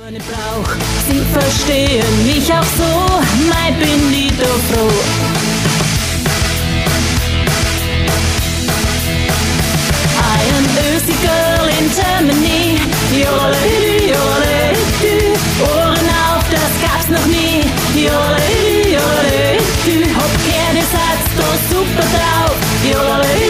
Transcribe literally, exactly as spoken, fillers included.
Nicht brauch, sie verstehen mich auch so, mei bin ich da froh. I am Ösi Girl in Germany, jodelü, jodelü, Ohren auf, das gab's noch nie, jodelü, jodelü, hab gern, ihr seid da super drauf, jodelü.